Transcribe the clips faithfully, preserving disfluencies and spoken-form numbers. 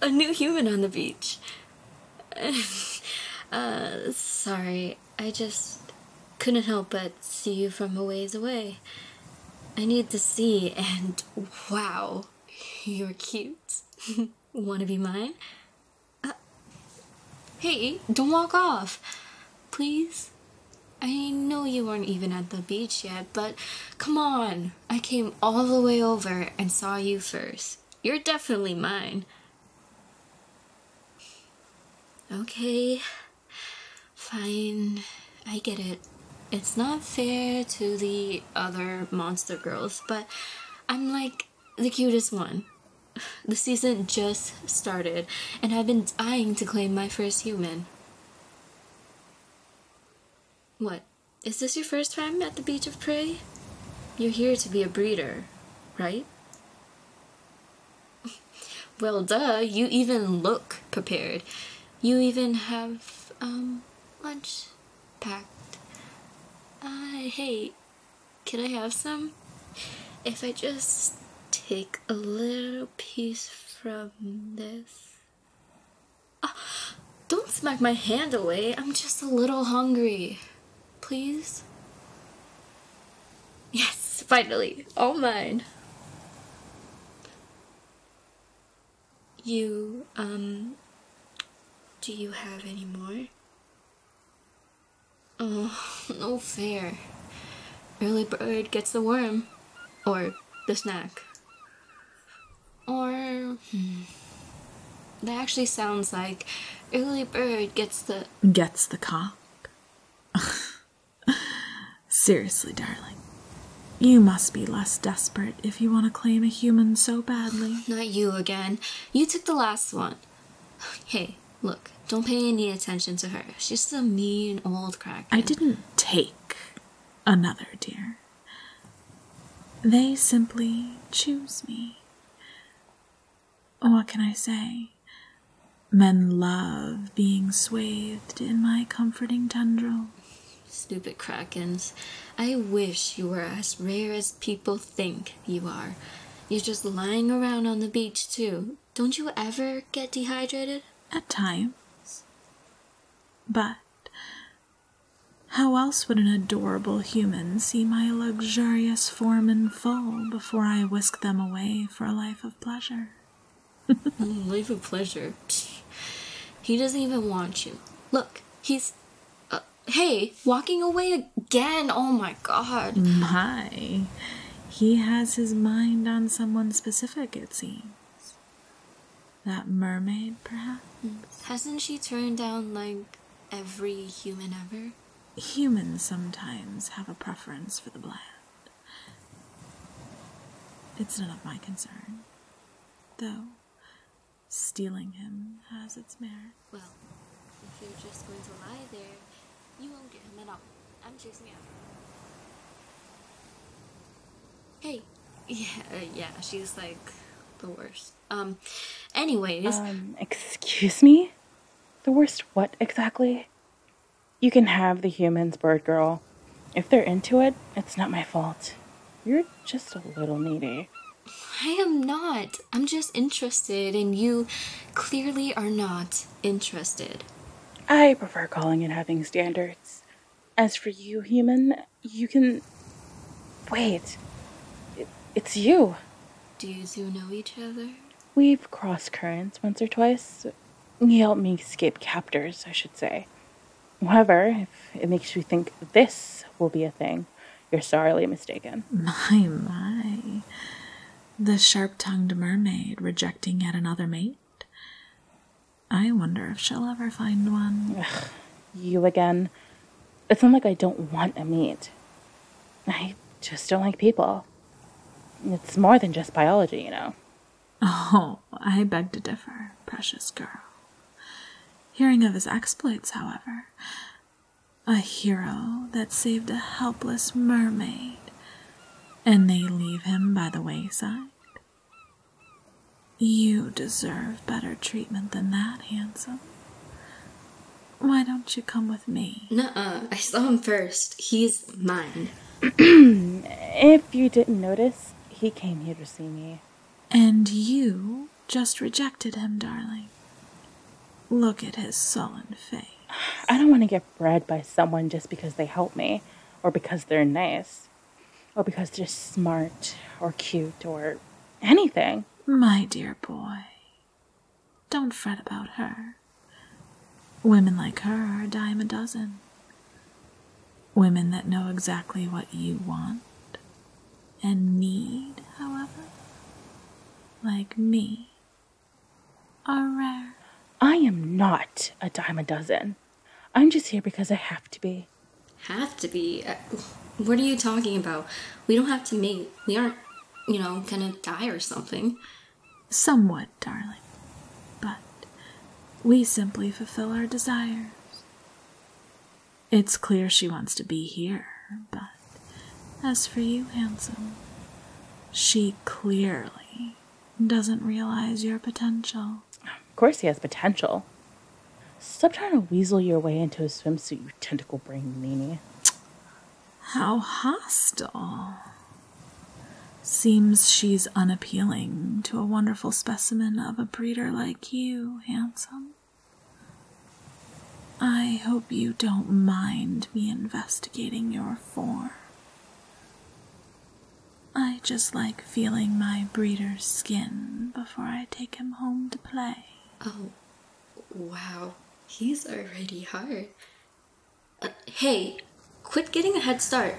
a new human on the beach. uh, sorry, I just couldn't help but see you from a ways away. I need to see, and wow, you're cute. Wanna be mine? Uh, hey, don't walk off, please. I know you weren't even at the beach yet, but come on. I came all the way over and saw you first. You're definitely mine. Okay, fine, I get it. It's not fair to the other monster girls, but I'm like the cutest one. The season just started, and I've been dying to claim my first human. What? Is this your first time at the Beach of Prey? You're here to be a breeder, right? Well, duh, you even look prepared. You even have, um, lunch packed. Uh, hey, can I have some? If I just take a little piece from this. Oh, don't smack my hand away. I'm just a little hungry. Please? Yes, finally. All mine. You, um, do you have any more? Oh, no fair. Early bird gets the worm. Or the snack. Or, hmm. That actually sounds like early bird gets the... Gets the cock. Seriously, darling. You must be less desperate if you want to claim a human so badly. Not you again. You took the last one. Hey, look, don't pay any attention to her. She's just a mean old kraken. I didn't take another, dear. They simply choose me. What can I say? Men love being swathed in my comforting tendril. Stupid krakens. I wish you were as rare as people think you are. You're just lying around on the beach too. Don't you ever get dehydrated? At times. But how else would an adorable human see my luxurious form in full before I whisk them away for a life of pleasure? Life of pleasure. He doesn't even want you. Look, he's... Uh, hey, walking away again. Oh my god. My. He has his mind on someone specific, it seems. That mermaid, perhaps? Hasn't she turned down, like, every human ever? Humans sometimes have a preference for the bland. It's none of my concern. Though, stealing him has its merit. Well, if you're just going to lie there, you won't get him at all. I'm chasing after him. Hey. Yeah, uh, yeah, she's like the worst. Um, anyways. Um, excuse me? The worst what exactly? You can have the humans, bird girl. If they're into it, it's not my fault. You're just a little needy. I am not. I'm just interested, and you clearly are not interested. I prefer calling it having standards. As for you, human, you can... Wait. It, it's you. Do you two know each other? We've crossed currents once or twice. You helped me escape captors, I should say. However, if it makes you think this will be a thing, you're sorely mistaken. My, my. The sharp-tongued mermaid rejecting yet another mate? I wonder if she'll ever find one. Ugh, you again. It's not like I don't want a mate. I just don't like people. It's more than just biology, you know. Oh, I beg to differ, precious girl. Hearing of his exploits, however, a hero that saved a helpless mermaid, and they leave him by the wayside. You deserve better treatment than that, handsome. Why don't you come with me? Nuh-uh, I saw him first. He's mine. If you didn't notice, he came here to see me. And you just rejected him, darling. Look at his sullen face. I don't want to get bred by someone just because they help me, or because they're nice, or because they're smart, or cute, or anything. My dear boy, don't fret about her. Women like her are a dime a dozen. Women that know exactly what you want and need, however, like me, are rare. I am not a dime a dozen. I'm just here because I have to be. Have to be? Uh, what are you talking about? We don't have to mate. We aren't, you know, gonna die or something. Somewhat, darling. But we simply fulfill our desires. It's clear she wants to be here, but as for you, handsome, she clearly doesn't realize your potential. Of course he has potential. Stop trying to weasel your way into a swimsuit, you tentacle-brained meanie. How hostile. Seems she's unappealing to a wonderful specimen of a breeder like you, handsome. I hope you don't mind me investigating your form. I just like feeling my breeder's skin before I take him home to play. Oh, wow. He's already hard. Uh, hey, quit getting a head start.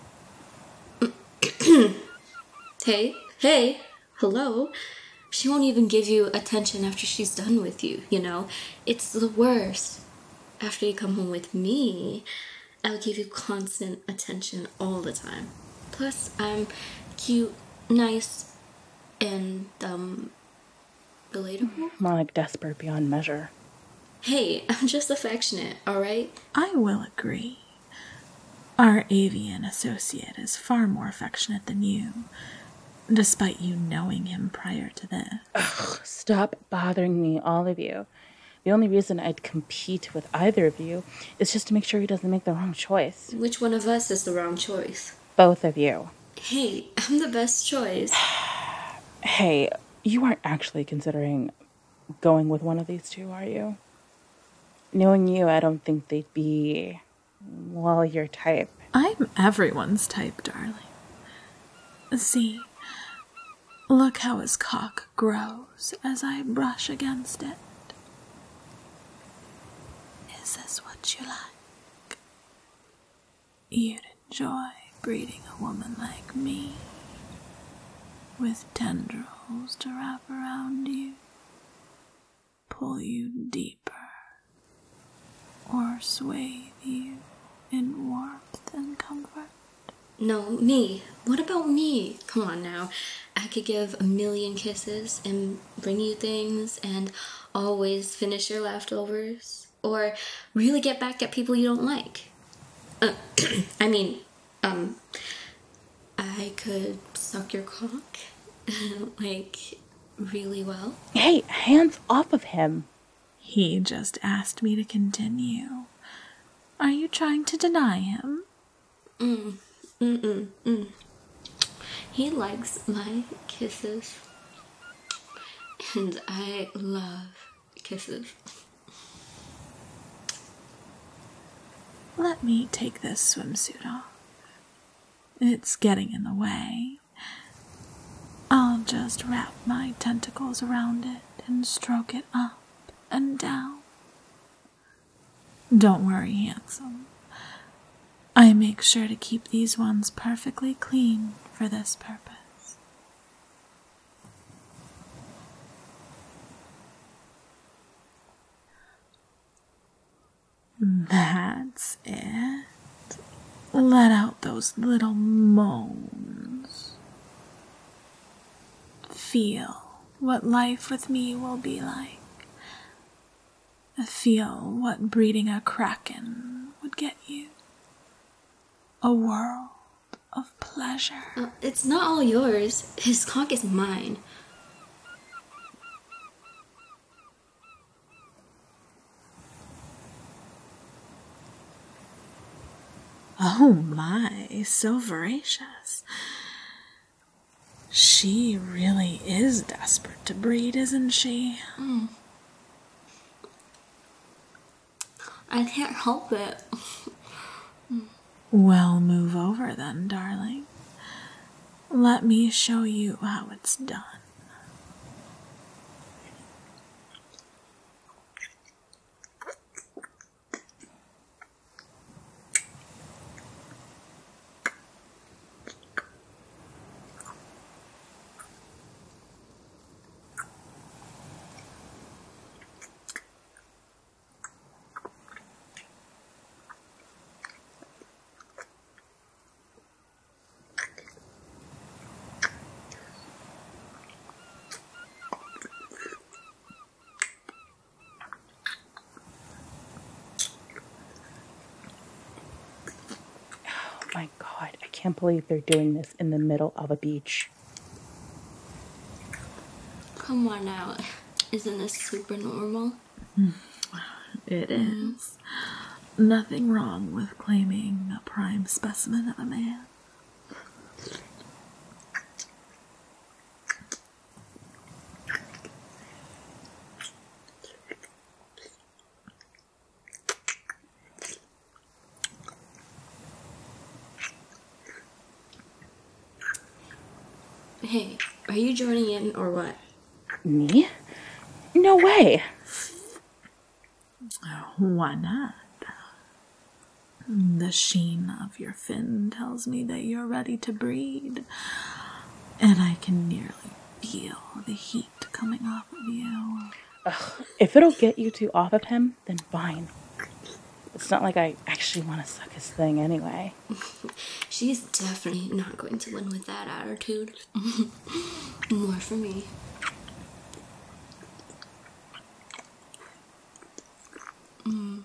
Hey, hey, hello. She won't even give you attention after she's done with you, you know? It's the worst. After you come home with me, I'll give you constant attention all the time. Plus, I'm cute, nice, and, um, relatable. More like desperate beyond measure. Hey, I'm just affectionate, alright? I will agree. Our avian associate is far more affectionate than you, despite you knowing him prior to this. Ugh, stop bothering me, all of you. The only reason I'd compete with either of you is just to make sure he doesn't make the wrong choice. Which one of us is the wrong choice? Both of you. Hey, I'm the best choice. Hey, you aren't actually considering going with one of these two, are you? Knowing you, I don't think they'd be, well, your type. I'm everyone's type, darling. See, look how his cock grows as I brush against it. Is this what you like? You'd enjoy breeding a woman like me, with tendrils to wrap around you, pull you deeper, or swathe you in warmth and comfort. No, me. What about me? Come on now. I could give a million kisses and bring you things and always finish your leftovers. Or really get back at people you don't like. Uh, I mean, um, I could suck your cock, like, really well. Hey, hands off of him. He just asked me to continue. Are you trying to deny him? Mm, mm-mm, mm. He likes my kisses. And I love kisses. Let me take this swimsuit off. It's getting in the way. I'll just wrap my tentacles around it and stroke it up and down. Don't worry, handsome. I make sure to keep these ones perfectly clean for this purpose. That's it. Let out those little moans. Feel what life with me will be like. Feel what breeding a kraken would get you. A world of pleasure. Uh, it's not all yours. His cock is mine. Oh my, so voracious. She really is desperate to breed, isn't she? Mm. I can't help it. Well, move over then, darling. Let me show you how it's done. My God, I can't believe they're doing this in the middle of a beach. Come on now. Isn't this super normal? It is. Nothing wrong with claiming a prime specimen of a man. Hey, are you joining in or what? Me? No way. Why not? The sheen of your fin tells me that you're ready to breed, and I can nearly feel the heat coming off of you. Ugh, if it'll get you two off of him, then fine. It's not like I actually want to suck his thing anyway. She's definitely not going to win with that attitude. More for me. Mm.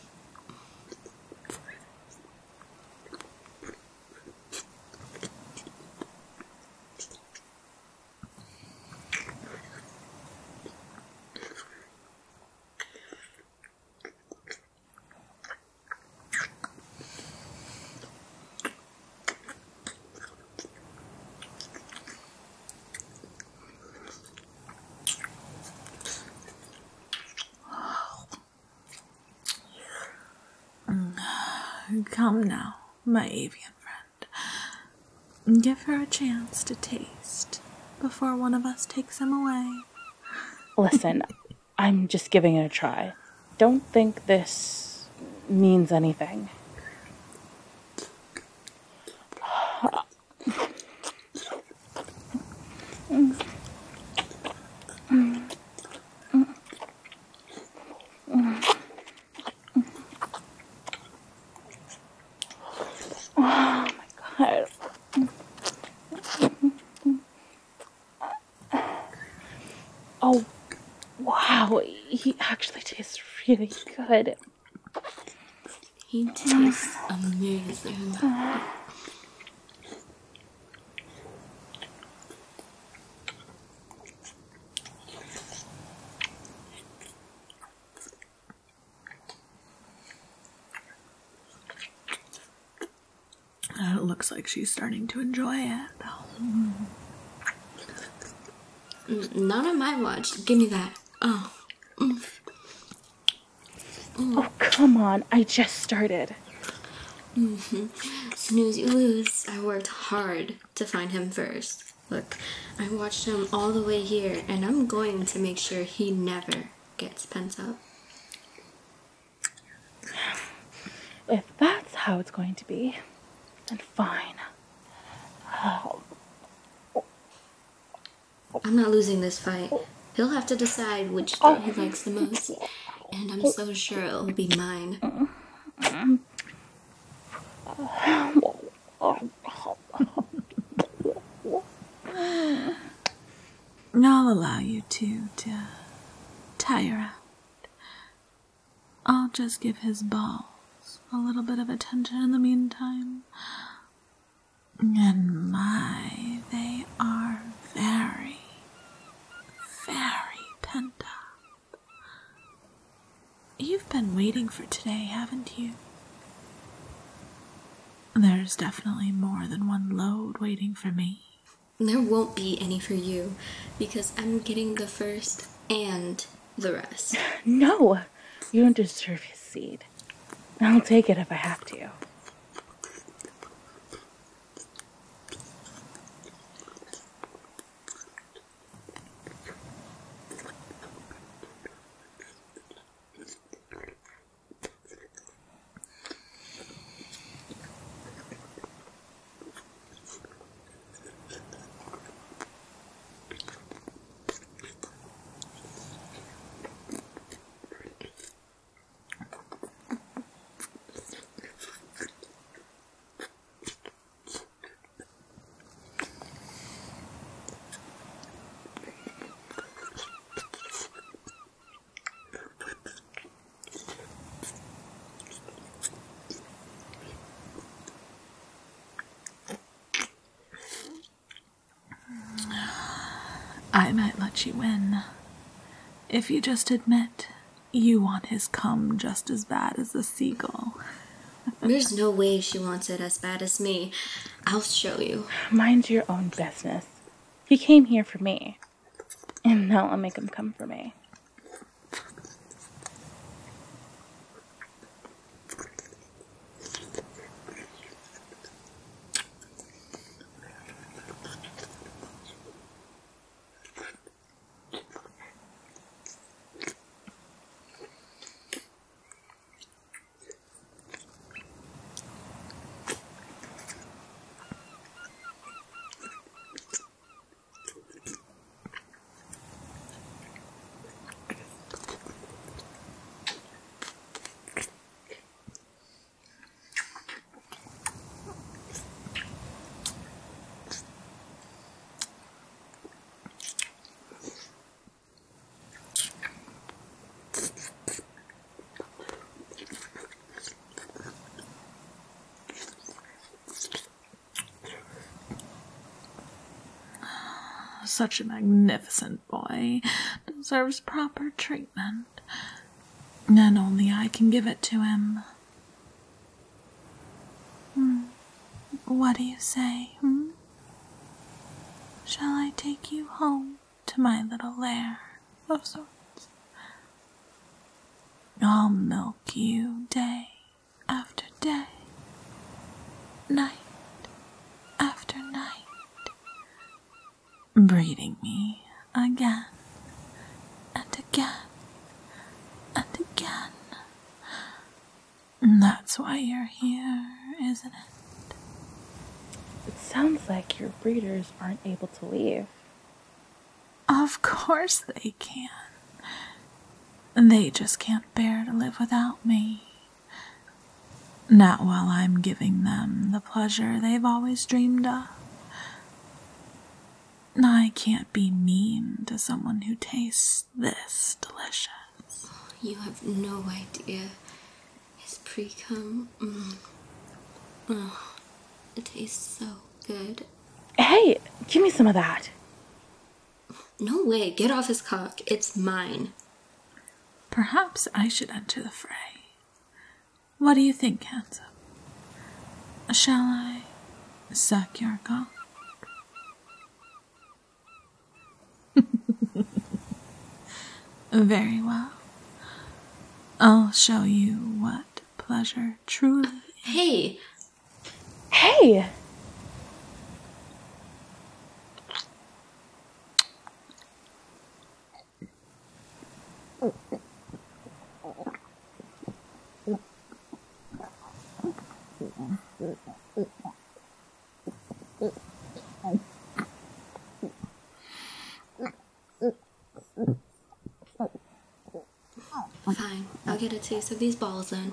Come now, my avian friend. Give her a chance to taste before one of us takes him away. Listen, I'm just giving it a try. Don't think this means anything. Oh, wow, he actually tastes really good. He tastes amazing. It looks like she's starting to enjoy it. Mm, Not on my watch. Give me that. Oh. Mm. Mm. Oh, come on, I just started. Mm-hmm. Snooze, you lose. I worked hard to find him first. Look, I watched him all the way here, and I'm going to make sure he never gets pent up. If that's how it's going to be, then fine. Oh. I'm not losing this fight. He'll have to decide which throat he likes the most, and I'm so sure it'll be mine. I'll allow you two to tire out. I'll just give his balls a little bit of attention in the meantime. And my, they are very, very pent up. You've been waiting for today, haven't you? There's definitely more than one load waiting for me. There won't be any for you, because I'm getting the first and the rest. No, you don't deserve his seed. I'll take it if I have to. I might let you win. If you just admit you want his cum just as bad as the seagull. There's no way she wants it as bad as me. I'll show you. Mind your own business. He came here for me. And now I'll make him come for me. Such a magnificent boy deserves proper treatment, and only I can give it to him. Hmm. What do you say, hmm? Shall I take you home to my little lair of sorts? I'll milk you day after day, night after night, breeding me again and again and again. That's why you're here, isn't it? It sounds like your breeders aren't able to leave. Of course they can. They just can't bear to live without me. Not while I'm giving them the pleasure they've always dreamed of. I can't be mean to someone who tastes this delicious. You have no idea. His pre-cum, mm. Oh, it tastes so good. Hey, give me some of that. No way, get off his cock. It's mine. Perhaps I should enter the fray. What do you think, handsome? Shall I suck your cock? Very well. I'll show you what pleasure truly is. Hey! Hey! Fine, I'll get a taste of these balls then.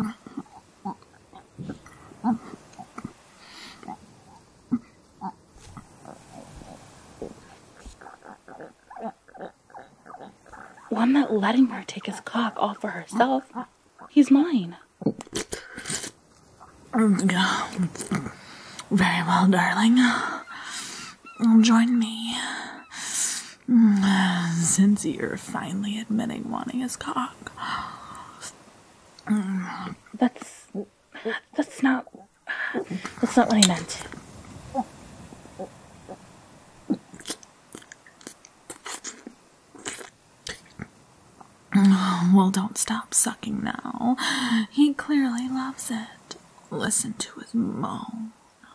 Well, I'm not letting her take his cock all for herself. He's mine. Very well, darling. Join me. Since you're finally admitting wanting his cock. That's... That's not... That's not what I meant. Well, don't stop sucking now. He clearly loves it. Listen to his moan.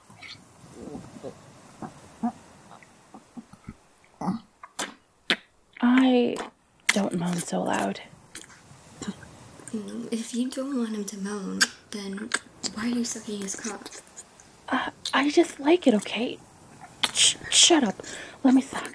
I don't moan so loud. If you don't want him to moan, then why are you sucking his cock? Uh, I just like it, okay? Sh- shut up. Let me suck.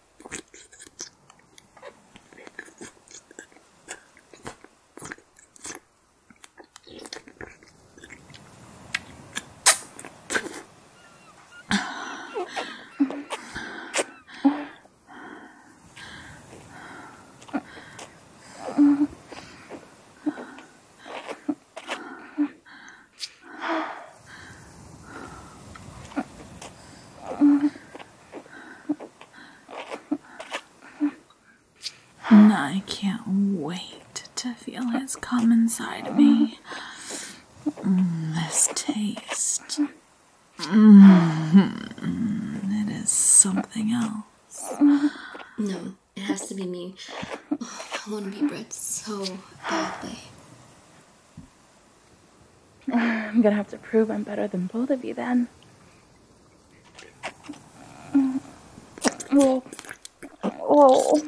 I can't wait to feel his cum inside me. Mm, this taste. Mm, it is something else. No, it has to be me. Oh, I want to be bred so badly. I'm gonna have to prove I'm better than both of you then. Whoa. Whoa.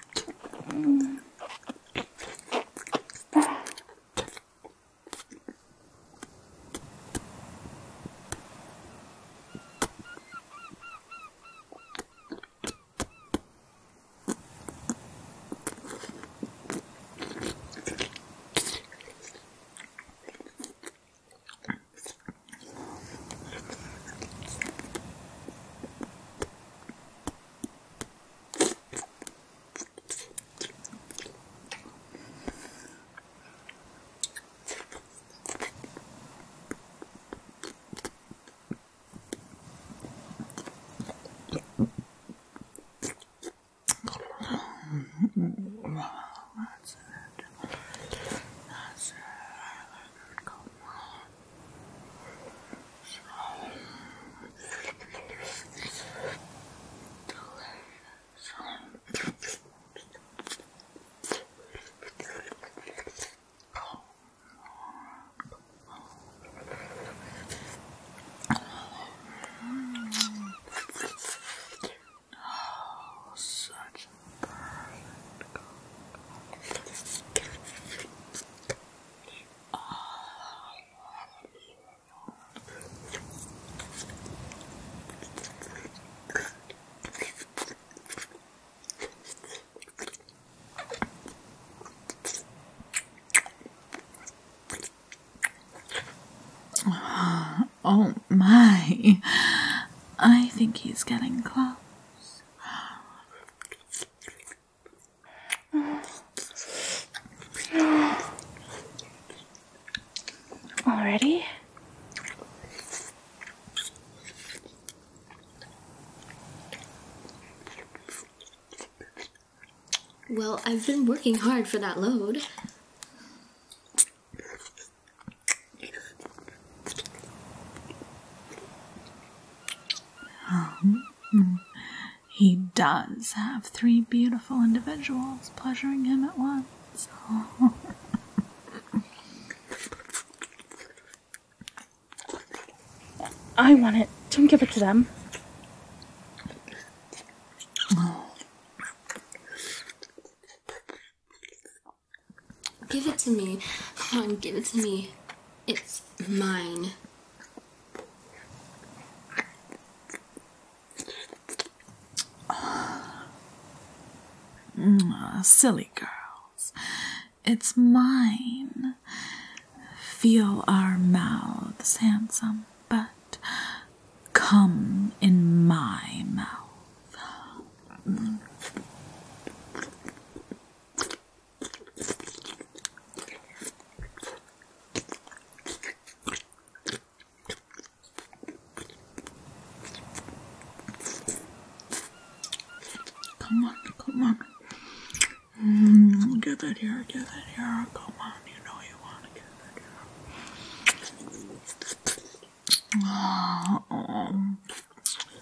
Oh my. I think he's getting close. Already? Well, I've been working hard for that load. He does have three beautiful individuals pleasuring him at once. I want it. Don't give it to them. Give it to me. Come on, give it to me. It's mine. Mm, silly girls. It's mine. Feel our mouths, handsome, but come in my mouth. Mm. Come on, come on. Mm, get that here, get that here. Come on, you know you want to get that here. Oh,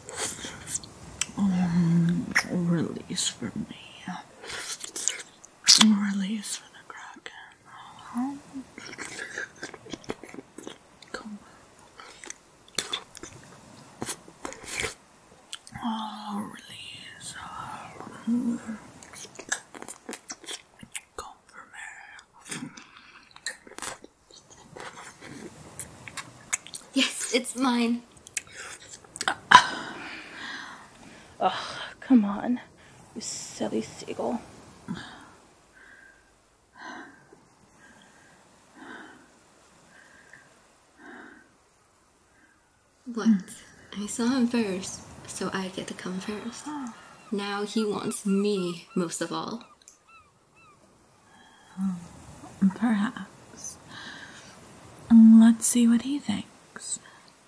um, release for me. Release for the Kraken. Come on. Oh, release. Come for me. Yes, it's mine. Oh, come on, you silly seagull. What? I saw him first, so I get to come first. Now he wants me most of all. Perhaps. Let's see what he thinks.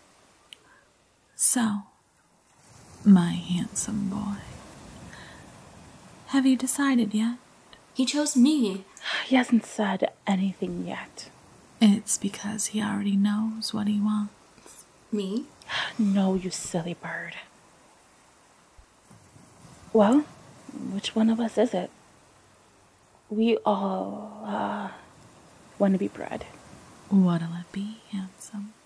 So, my handsome boy, have you decided yet? He chose me. He hasn't said anything yet. It's because he already knows what he wants. Me? No, you silly bird. Well, which one of us is it? We all, uh, want to be bred. What'll it be, handsome?